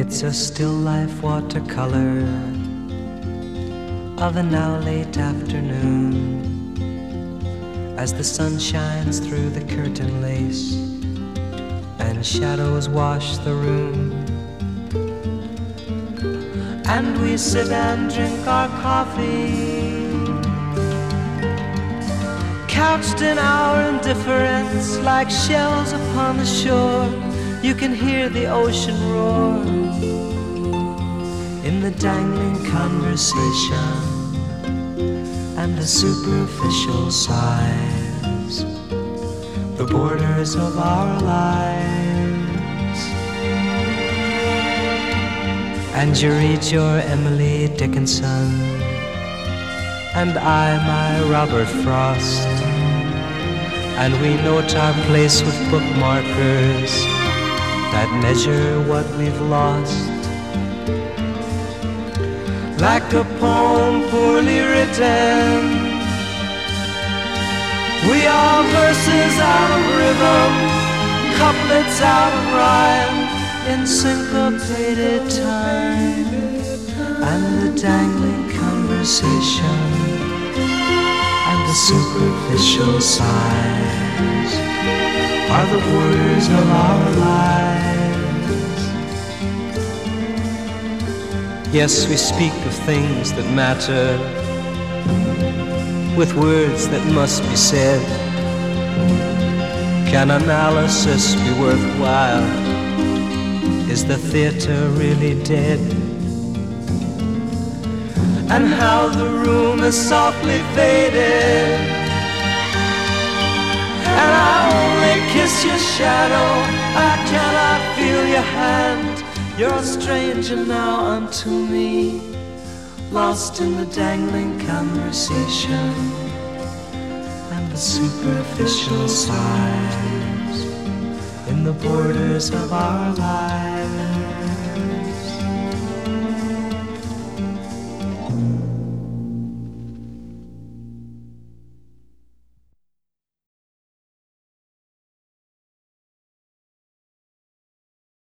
It's a still life watercolor of a now late afternoon, as the sun shines through the curtain lace and shadows wash the room, and we sit and drink our coffee, couched in our indifference like shells upon the shore. You can hear the ocean roar in the dangling conversation and the superficial sighs, the borders of our lives. And you read your Emily Dickinson, and I my Robert Frost, and we note our place with bookmarkers that measure what we've lost. Like a poem poorly written, we are verses out of rhythm, couplets out of rhyme, in syncopated time, and the dangling conversation and the superficial sighs are the borders of our lives. Yes, we speak of things that matter with words that must be said. Can analysis be worthwhile? Is the theater really dead? And how the room is softly faded, and I only kiss your shadow, I cannot feel your hand. You're a stranger now unto me, lost in the dangling conversation and the superficial sighs in the borders of our lives.